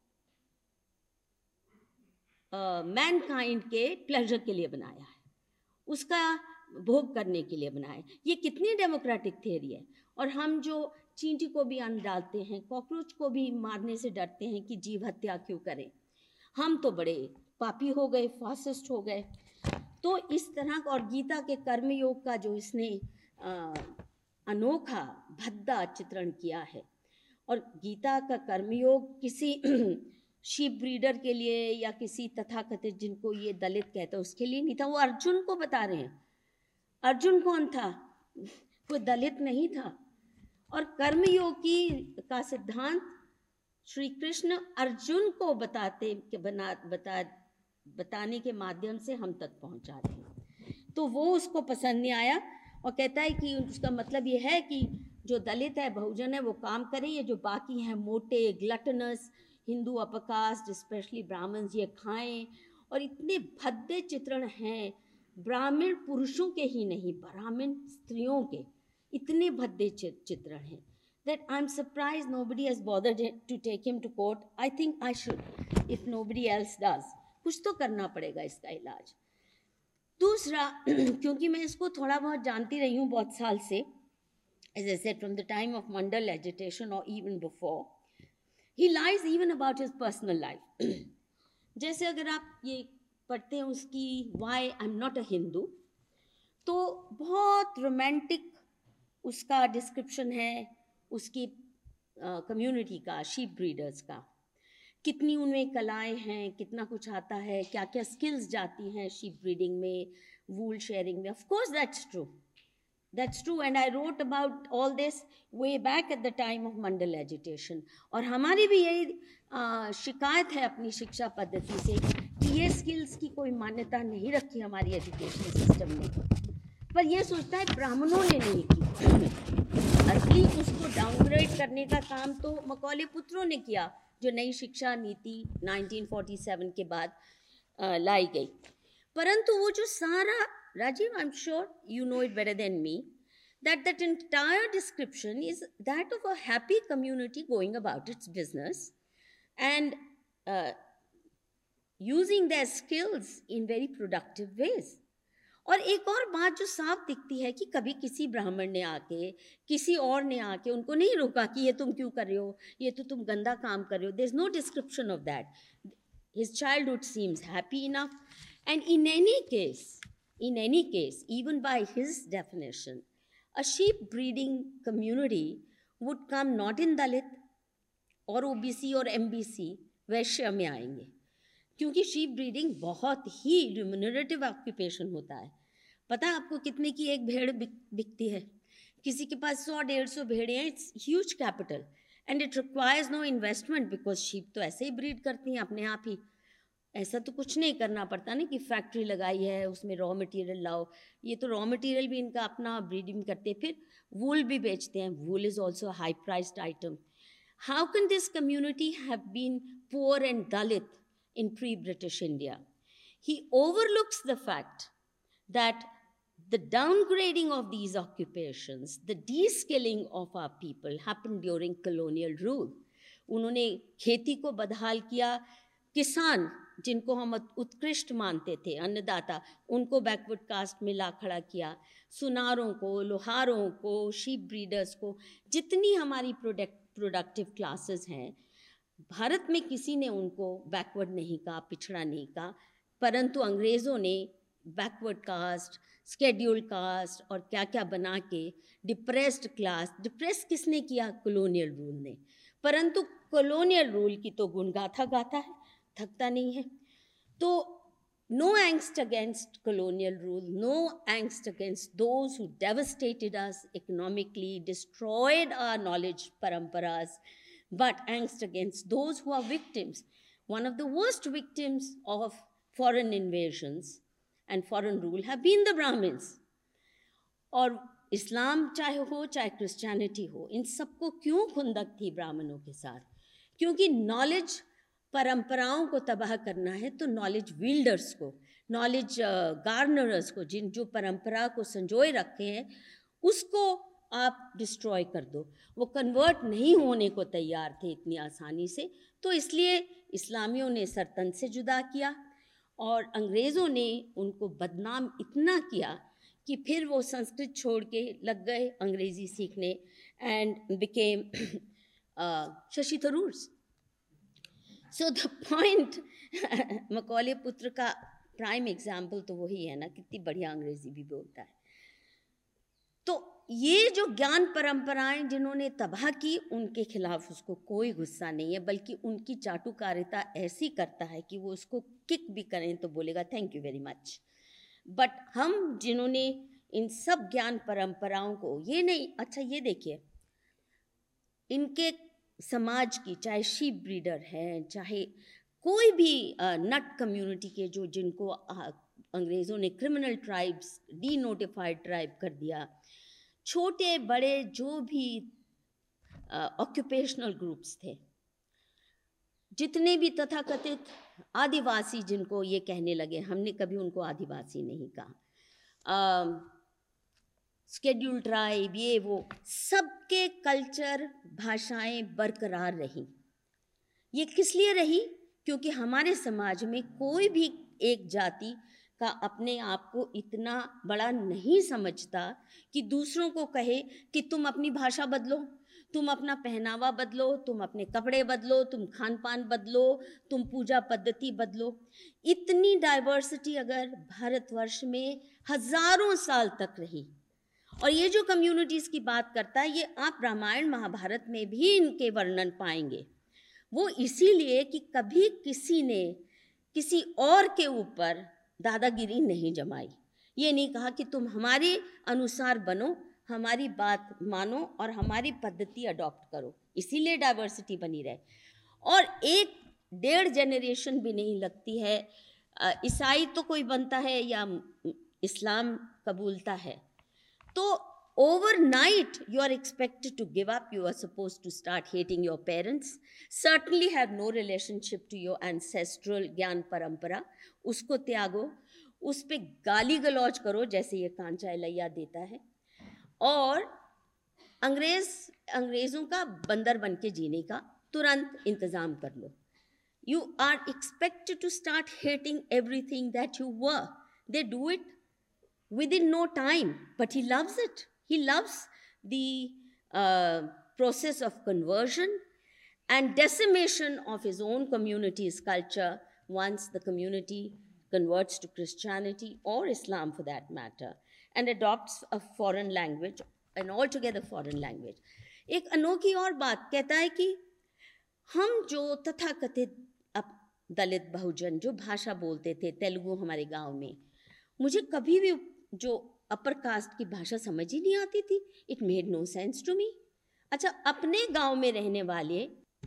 मैनकाइंड uh, के प्लेजर के लिए बनाया है, उसका भोग करने के लिए बनाया है. ये कितनी डेमोक्रेटिक थियरी है. और हम जो चींटी को भी अन्न डालते हैं, कॉकरोच को भी मारने से डरते हैं कि जीव हत्या क्यों करें, हम तो बड़े पापी हो गए, फासिस्ट हो गए. तो इस तरह का, और गीता के कर्मयोग का जो इसने आ, अनोखा भद्दा चित्रण किया है. और गीता का कर्मयोग किसी शीप ब्रीडर के लिए या किसी तथाकथित जिनको ये दलित कहते हैं उसके लिए नहीं था. वो अर्जुन को बता रहे हैं. अर्जुन कौन था? कोई दलित नहीं था. और कर्मयोग की का सिद्धांत श्री कृष्ण अर्जुन को बताते के बना बता बताने के माध्यम से हम तक पहुंचा रहे हैं. तो वो उसको पसंद नहीं आया और कहता है कि उसका मतलब ये है कि जो दलित है, बहुजन है, वो काम करें, ये जो बाकी हैं मोटे gluttonous Hindu upper caste specially Brahmins ये खाएं. और इतने भद्दे चित्रण हैं ब्राह्मण पुरुषों के ही नहीं, ब्राह्मण स्त्रियों के इतने भद्दे चित्रण हैं that I'm surprised nobody has bothered to take him to court. I think I should, if nobody else does. कुछ तो करना पड़ेगा इसका इलाज. दूसरा, क्योंकि मैं इसको थोड़ा बहुत जानती रही हूँ बहुत साल से, as I said, from the time of Mandal agitation or even before, he lies even about his personal life. जैसे अगर आप ये पढ़ते हैं उसकी Why I'm Not a Hindu, तो बहुत रोमांटिक उसका डिस्क्रिप्शन है उसकी कम्युनिटी uh, का, शीप ब्रीडर्स का, कितनी उनमें कलाएं हैं, कितना कुछ आता है, क्या क्या स्किल्स जाती हैं शीप ब्रीडिंग में, वूल शेयरिंग में. Of course that's true, that's true and I wrote about all this way back at the time of Mandal agitation. और हमारी भी यही uh, शिकायत है अपनी शिक्षा पद्धति से कि ये स्किल्स की कोई मान्यता नहीं रखी हमारी एजुकेशन सिस्टम ने. पर यह सोचता है ब्राह्मणों ने नहीं की, असली उसको डाउनग्रेड करने का काम तो मकौले पुत्रों ने किया, जो नई शिक्षा नीति नाइनटीन फोर्टी सेवन के बाद आ, लाई गई. परंतु वो जो सारा, Rajiv, I am sure you know it better than me, that that entire description is that of a happy community going about its business and using their skills in very productive ways. और एक और बात जो साफ दिखती है कि कभी किसी ब्राह्मण ने आके, किसी और ने आके उनको नहीं रोका कि ये तुम क्यों कर रहे हो, ये तो तुम गंदा काम कर रहे हो. There is no description of that. His childhood seems happy enough. And in any case, in any case, even by his definition, a sheep breeding community would come not in Dalit और ओबीसी और MBC, वैश्य में आएंगे, क्योंकि sheep breeding बहुत ही remunerative occupation होता है. पता है आपको कितने की एक भेड़ बिकती है? किसी के पास सौ डेढ़ सौ भेड़ें हैं. It's huge capital and it requires no investment, because sheep तो ऐसे ही ब्रीड करती हैं अपने आप ही. ऐसा तो कुछ नहीं करना पड़ता ना कि फैक्ट्री लगाई है उसमें रॉ मटेरियल लाओ. ये तो रॉ मटेरियल भी इनका अपना ब्रीडिंग करते हैं, फिर वूल भी बेचते हैं. Wool is also high priced item. How can this community have been poor and Dalit in pre-British India? He overlooks the fact that the downgrading of these occupations, the de-skilling of our people happened during colonial rule. उन्होंने खेती को बदहाल किया, किसान जिनको हम उत्कृष्ट मानते थे, अन्नदाता, उनको बैकवर्ड कास्ट में ला खड़ा किया, सुनारों को, लोहारों को, शीप ब्रीडर्स को, जितनी हमारी प्रोडक्ट प्रोडक्टिव क्लासेस हैं, भारत में किसी ने उनको बैकवर्ड नहीं कहा, पिछड़ा नहीं कहा, परंतु अंग्रेज़ों ने बैकवर्ड कास्ट, स्केड्यूल कास्ट और क्या क्या बना के डिप्रेस्ड क्लास, डिप्रेस किसने किया? कॉलोनियल रूल ने। परंतु कॉलोनियल रूल की तो गुणगाथा गाता है, थकता नहीं है। तो no angst against colonial rule, no angst against those who devastated us economically, destroyed our knowledge परंपराज, but angst against those who are victims. One of the worst victims of foreign invasions and foreign rule have been the Brahmins. और इस्लाम चाहे हो चाहे Christianity हो, इन सबको क्यों खुंदक थी ब्राह्मणों के साथ? क्योंकि नॉलेज परंपराओं को तबाह करना है तो नॉलेज विल्डर्स को, नॉलेज गार्नरर्स को, जिन जो परंपरा को संजोए रखे हैं, उसको आप डिस्ट्रॉय कर दो। वो कन्वर्ट नहीं होने को तैयार थे इतनी आसानी से, तो इसलिए इस्लामियों ने सरतन से जुदा किया और अंग्रेज़ों ने उनको बदनाम इतना किया कि फिर वो संस्कृत छोड़ के लग गए अंग्रेज़ी सीखने and became Shashi Tharoors. So the point, Macaulay पुत्र का प्राइम एग्जाम्पल तो वही है ना, कितनी बढ़िया अंग्रेज़ी भी बोलता है। तो ये जो ज्ञान परंपराएं जिन्होंने तबाह की, उनके खिलाफ उसको कोई गुस्सा नहीं है, बल्कि उनकी चाटुकारिता ऐसी करता है कि वो उसको किक भी करें तो बोलेगा thank you very much. But हम जिन्होंने इन सब ज्ञान परंपराओं को, ये नहीं, अच्छा ये देखिए, इनके समाज की, चाहे शीप ब्रीडर हैं, चाहे कोई भी नट कम्युनिटी के जो जिनको अंग्रेज़ों ने criminal tribes, denotified tribe कर दिया, छोटे बड़े जो भी ऑक्यूपेशनल ग्रुप्स थे, जितने भी तथाकथित आदिवासी जिनको ये कहने लगे, हमने कभी उनको आदिवासी नहीं कहा, स्केड्यूल ट्राइब, ये वो, सबके कल्चर, भाषाएं बरकरार रही। ये किस लिए रही? क्योंकि हमारे समाज में कोई भी एक जाति का अपने आप को इतना बड़ा नहीं समझता कि दूसरों को कहे कि तुम अपनी भाषा बदलो, तुम अपना पहनावा बदलो, तुम अपने कपड़े बदलो, तुम खान पान बदलो, तुम पूजा पद्धति बदलो। इतनी डाइवर्सिटी अगर भारतवर्ष में हजारों साल तक रही, और ये जो कम्युनिटीज़ की बात करता है, ये आप रामायण महाभारत में भी इनके वर्णन पाएंगे। वो इसीलिए कि कभी किसी ने किसी और के ऊपर दादागिरी नहीं जमाई, ये नहीं कहा कि तुम हमारे अनुसार बनो, हमारी बात मानो और हमारी पद्धति अडॉप्ट करो, इसीलिए डाइवर्सिटी बनी रहे। और एक डेढ़ जनरेशन भी नहीं लगती है, ईसाई तो कोई बनता है या इस्लाम कबूलता है, तो overnight you are expected to give up, you are supposed to start hating your parents, certainly have no relationship to your ancestral ज्ञान परंपरा, उसको त्यागो, उस पे गाली गलौज करो जैसे ये कांचा इलैया देता है, और अंग्रेज अंग्रेज़ों का बंदर बन के जीने का तुरंत इंतज़ाम कर लो। You are expected to start hating everything that you were. They do it within no time, but he loves it. He loves the uh, process of conversion and decimation of his own community's culture once the community converts to Christianity or Islam for that matter and adopts a foreign language, an altogether foreign language. एक अनोखी और बात कहता है कि हम जो तथाकथित दलित बहुजन जो भाषा बोलते थे, तेलुगु हमारे गांव में, मुझे कभी भी जो अपर कास्ट की भाषा समझ ही नहीं आती थी। It made no sense to me. अच्छा, अपने गांव में रहने वाले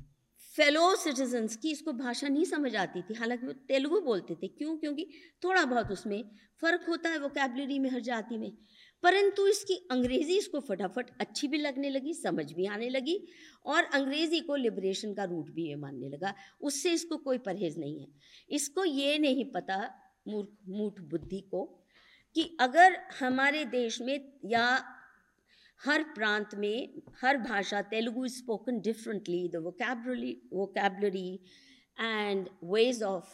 फेलो सिटीजन्स की इसको भाषा नहीं समझ आती थी, हालांकि वो तेलुगु बोलते थे। क्यों? क्योंकि थोड़ा बहुत उसमें फ़र्क होता है वोकैबुलरी में, हर जाति में, परंतु इसकी अंग्रेज़ी इसको फटाफट अच्छी भी लगने लगी, समझ भी आने लगी, और अंग्रेज़ी को लिबरेशन का रूट भी ये मानने लगा। उससे इसको कोई परहेज़ नहीं है। इसको ये नहीं पता, मूर्ख मूठ बुद्धि को, कि अगर हमारे देश में या हर प्रांत में हर भाषा, Telugu is spoken differently, the vocabulary vocabulary and ways of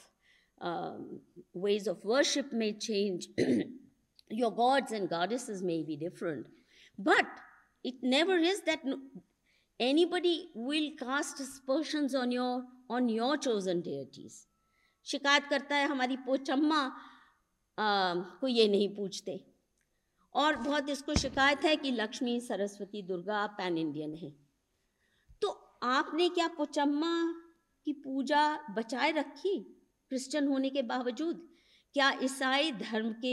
ways of worship may change, your gods and goddesses may be different, but it never is that anybody will cast aspersions on your on your chosen deities. शिकायत करता है हमारी पोचम्मा को ये नहीं पूछते, और बहुत इसको शिकायत है कि लक्ष्मी, सरस्वती, दुर्गा पैन इंडियन है। तो आपने क्या पोचम्मा की पूजा बचाए रखी क्रिश्चियन होने के बावजूद? क्या ईसाई धर्म के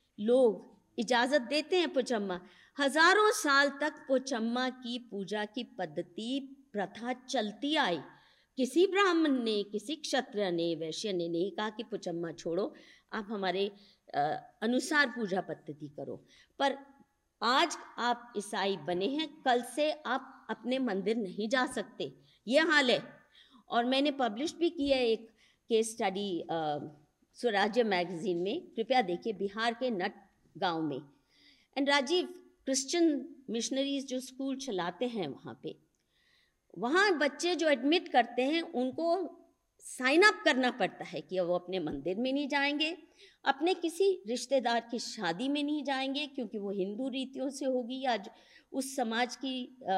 लोग इजाज़त देते हैं पोचम्मा? हजारों साल तक पोचम्मा की पूजा की पद्धति, प्रथा चलती आई। किसी ब्राह्मण ने, किसी क्षत्रिय ने, वैश्य ने नहीं कहा कि पोचम्मा छोड़ो, आप हमारे आ, अनुसार पूजा पद्धति करो। पर आज आप ईसाई बने हैं, कल से आप अपने मंदिर नहीं जा सकते, ये हाल है। और मैंने पब्लिश भी किया है एक केस स्टडी स्वराज्य मैगजीन में, कृपया देखिए, बिहार के नट गांव में। एंड राजीव, क्रिश्चियन मिशनरीज जो स्कूल चलाते हैं वहाँ पे, वहाँ बच्चे जो एडमिट करते हैं उनको साइन अप करना पड़ता है कि वो अपने मंदिर में नहीं जाएंगे, अपने किसी रिश्तेदार की शादी में नहीं जाएंगे क्योंकि वो हिंदू रीतियों से होगी या उस समाज की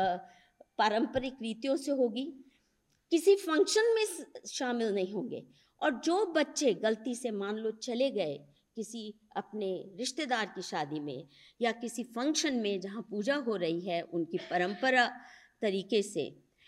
पारंपरिक रीतियों से होगी, किसी फंक्शन में शामिल नहीं होंगे। और जो बच्चे गलती से मान लो चले गए किसी अपने रिश्तेदार की शादी में या किसी फंक्शन में जहाँ पूजा हो रही है उनकी परंपरा तरीके से,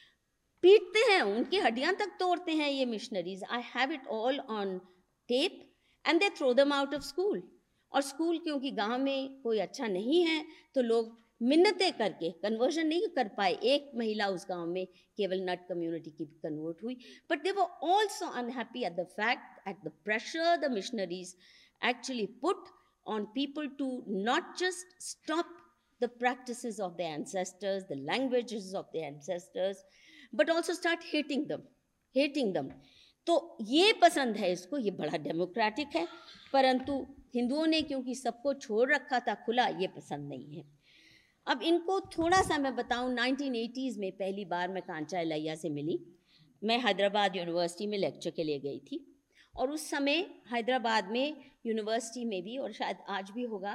पीटते हैं, उनकी हड्डियां तक तोड़ते हैं ये missionaries. I have it all on tape and they throw them out of school. और स्कूल क्योंकि गांव में कोई अच्छा नहीं है तो लोग मिन्नतें करके कन्वर्जन नहीं कर पाए। एक महिला उस गांव में केवल नट कम्युनिटी की कन्वर्ट हुई, but they were also unhappy at the fact, at the pressure the missionaries actually put on people to not just stop the practices of their ancestors, the languages of their ancestors, but also start hating them, hating them. तो ये पसंद है इसको, ये बड़ा democratic है, परंतु हिंदुओं ने क्योंकि सबको छोड़ रखा था खुला, ये पसंद नहीं है। अब इनको थोड़ा सा मैं बताऊं, नाइनटीन एटीज़ में पहली बार मैं कांचा इलैया से मिली। मैं हैदराबाद यूनिवर्सिटी में लेक्चर के लिए गई थी, और उस समय हैदराबाद में यूनिवर्सिटी में भी, और शायद आज भी होगा,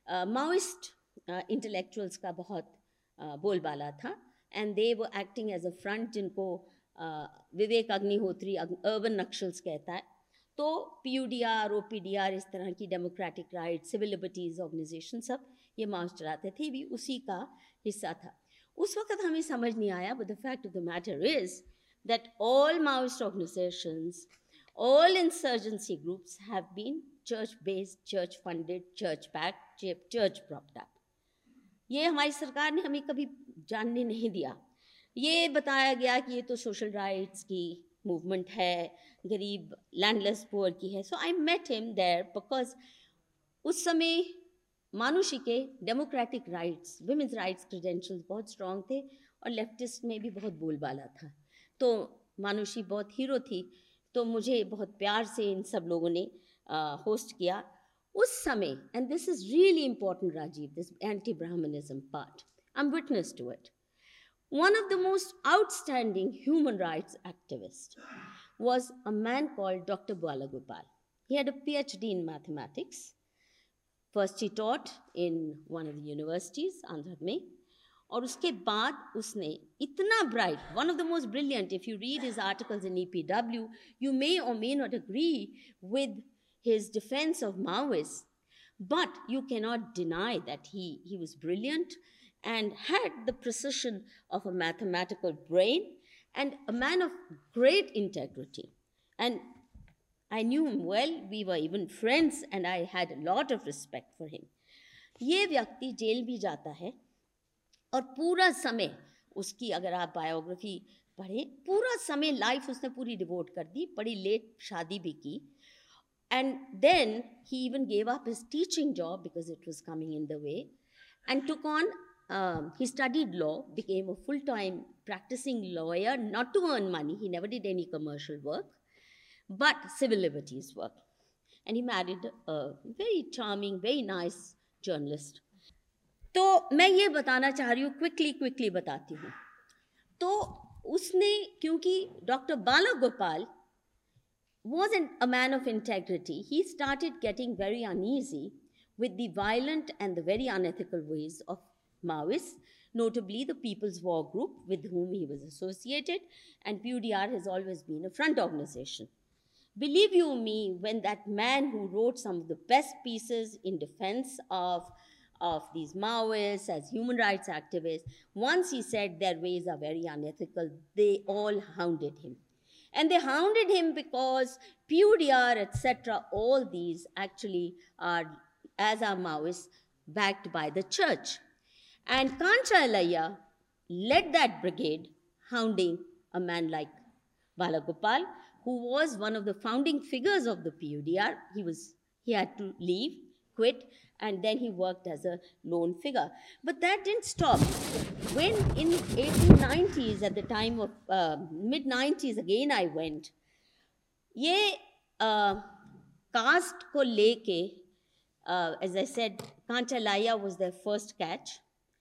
माओइस्ट इंटेलेक्चुअल्स का बहुत uh, बोलबाला था। एंड दे वो एक्टिंग एज अ फ्रंट, जिनको uh, विवेक अग्निहोत्री अर्बन नक्सल्स कहता है। तो P U D R, O P D R, इस तरह की democratic right, civil liberties organisation, सब ये माओइस्ट चलाते थे, भी उसी का हिस्सा था। उस वक्त हमें समझ नहीं आया, but the fact of the matter is that all Maoist organisations, all insurgency groups have been church-based, church-funded, church-backed, church-propped up. ये हमारी सरकार ने हमें कभी जानने नहीं दिया। ये बताया गया कि ये तो सोशल राइट्स की मूवमेंट है, गरीब लैंडलेस पुअर की है। So I met him there because उस समय मानुषी के democratic rights, women's rights credentials बहुत स्ट्रॉन्ग थे, और लेफ्टिस्ट में भी बहुत बोलबाला था। तो मानुषी बहुत हीरो थी, तो मुझे बहुत प्यार से इन सब लोगों ने होस्ट uh, किया उस समय। And this is really important Rajiv, this anti Brahminism part, I am witness to it. One of the most outstanding human rights activist was a man called Doctor Balagopal. He had a P H D in mathematics. First he taught in one of the universities, Andhra में, और उसके बाद उसने इतना bright, one of the most brilliant, if you read his articles in E P W, you may or may not agree with his defence of Maoist, but you can not deny that he he was brilliant and had the precision of a mathematical brain and a man of great integrity. And I knew him well, we were even friends, and I had a lot of respect for him. ये व्यक्ति jail भी जाता है, और पूरा समय उसकी, अगर आप बायोग्राफी पढ़ें, पूरा समय लाइफ उसने पूरी डिवोट कर दी, बड़ी लेट शादी भी की, and then he even gave up his teaching job because it was coming in the way, and took on Um, he studied law, became a full-time practicing lawyer, not to earn money. He never did any commercial work, but civil liberties work. and he married a very charming, very nice journalist. तो मैं ये बताना चाह रही हूँ, quickly quickly बताती हूँ. तो उसने, क्योंकि doctor Balagopal wasn't a man of integrity, he started getting very uneasy with the violent and the very unethical ways of Maoists, notably the People's War Group with whom he was associated, and P U D R has always been a front organization. Believe you me, when that man who wrote some of the best pieces in defense of, of these Maoists as human rights activists, once he said their ways are very unethical, they all hounded him. And they hounded him because P U D R, et cetera, all these actually are, as are Maoists, backed by the church. And Kancha Elayya led that brigade, hounding a man like Balagopal, who was one of the founding figures of the P U D R. He, was, he had to leave, quit, and then he worked as a lone figure. But that didn't stop. When in eighteen nineties, at the time of uh, mid nineties, again I went, ये uh, caste को लेके, uh, as I said, Kancha Elayya was their first catch,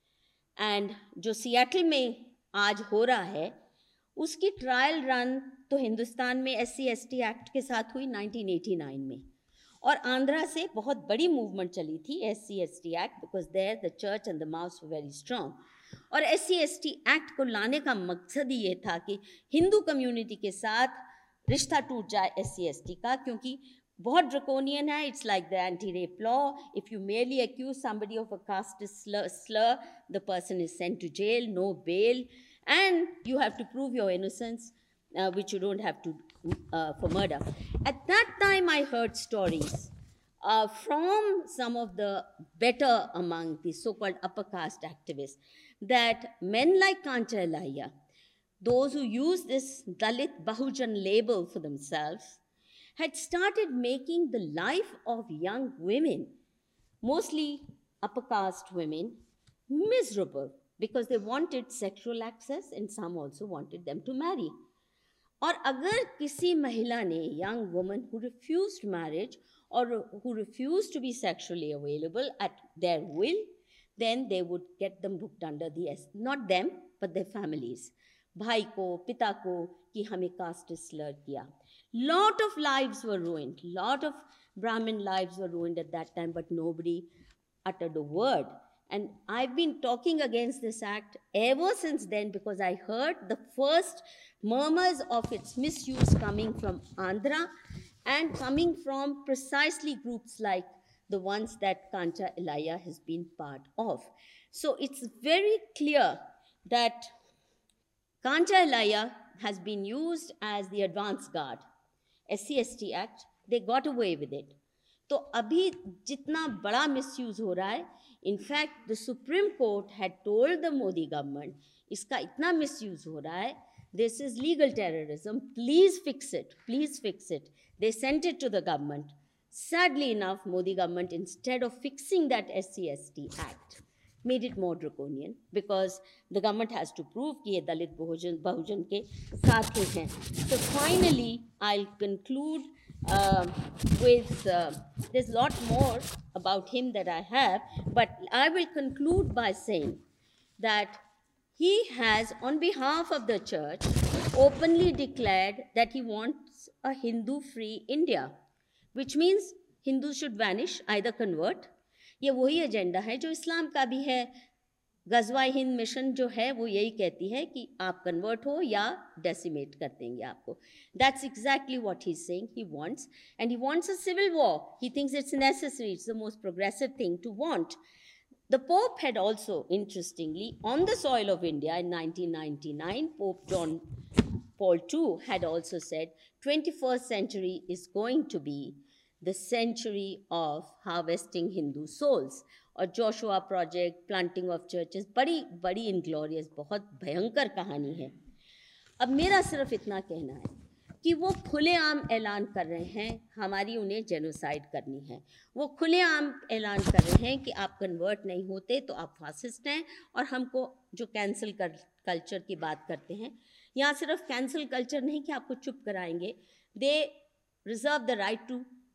and जो Seattle में आज हो रहा है, उसकी ट्रायल रन तो हिंदुस्तान में S C S T act के साथ हुई नाइनटीन एटी नाइन में, और आंध्रा से बहुत बड़ी मूवमेंट चली थी S C S T act, because there the church and the Maos were very strong. और S C S T act को लाने का मकसद ही ये था कि हिंदू कम्युनिटी के साथ रिश्ता टूट जाए एस सी एस टी का, क्योंकि बहुत ड्रकोनियन है. It's like the anti rape law. If you merely accuse somebody of a caste slur, slur, the person is sent to jail, no bail, and you have to prove your innocence, uh, which you don't have to uh, for murder. At that time, I heard stories uh, from some of the better among the so-called upper caste activists that men like Kancha Elayya, those who use this Dalit Bahujan label for themselves, had started making the life of young women, mostly upper caste women, miserable, because they wanted sexual access and some also wanted them to marry. और अगर किसी महिला ने, young woman who refused marriage or who refused to be sexually available at their will, then they would get them booked under the S. Not them, but their families. भाई को, पिता को, कि हमें caste slur किया. Lot of lives were ruined. Lot of Brahmin lives were ruined at that time, but nobody uttered a word. And I've been talking against this act ever since then, because I heard the first murmurs of its misuse coming from Andhra and coming from precisely groups like the ones that Kancha Elayya has been part of. So it's very clear that Kancha Elayya has been used as the advance guard. S C S T Act, they got away with it. तो अभी जितना बड़ा misuse हो रहा है, in fact, the Supreme Court had told the Modi government, इसका इतना misuse हो रहा है, this is legal terrorism, please fix it, please fix it. They sent it to the government. Sadly enough, Modi government, instead of fixing that S C S T Act, made it more draconian, because the government has to prove कि ये दलित बहुजन बहुजन के साथ हैं. So finally, I'll conclude uh, with, uh, there's a lot more about him that I have, but I will conclude by saying that he has, on behalf of the church, openly declared that he wants a Hindu-free India, which means Hindus should vanish, either convert. ये वही agenda है जो इस्लाम का भी है. गजवा Hind mission जो है वो यही कहती है कि आप कन्वर्ट हो या डेसिमेट कर देंगे आपको. That's exactly what he is saying he wants, and he wants a civil war. He thinks it's necessary, it's the most progressive thing to want. The Pope had also, interestingly, on the soil of India in nineteen ninety-nine, Pope John Paul the Second had also said, twenty-first century is going to be the century of harvesting Hindu souls. और Joshua project, planting of churches, बड़ी बड़ी inglorious, बहुत भयंकर कहानी है. अब मेरा सिर्फ इतना कहना है कि वो खुलेआम ऐलान कर रहे हैं हमारी उन्हें जेनोसाइड करनी है. वो खुलेआम ऐलान कर रहे हैं कि आप कन्वर्ट नहीं होते तो आप फासिस्ट हैं, और हमको जो कैंसिल कर कल्चर की बात करते हैं, यहाँ सिर्फ कैंसिल कल्चर नहीं कि आपको चुप कराएंगे, they reserve the right to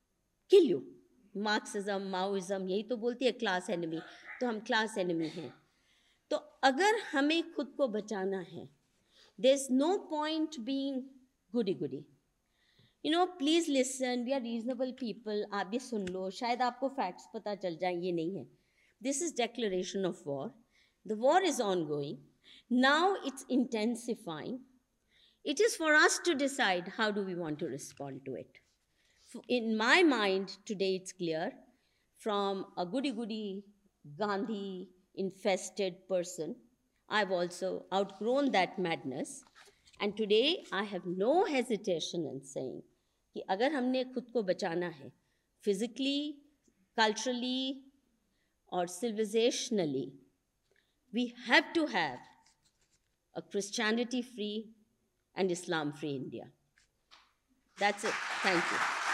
kill you. Marxism, Maoism यही तो बोलती है क्लास एनिमी, तो हम क्लास एनिमी हैं. तो अगर हमें खुद को बचाना है, there is no point being goody goody. You know, please listen, we are reasonable people. आप भी सुन लो, शायद आपको फैक्ट्स पता चल जाए. ये नहीं है. This is declaration of war. The war is ongoing. Now it's intensifying. It is for us to decide how do we want to respond to it. In my mind, today it's clear, from a goody-goody, Gandhi-infested person, I've also outgrown that madness. And today I have no hesitation in saying कि अगर हमने खुद को बचाना है, physically, culturally, or civilizationally, we have to have a Christianity-free and Islam-free India. That's it. Thank you.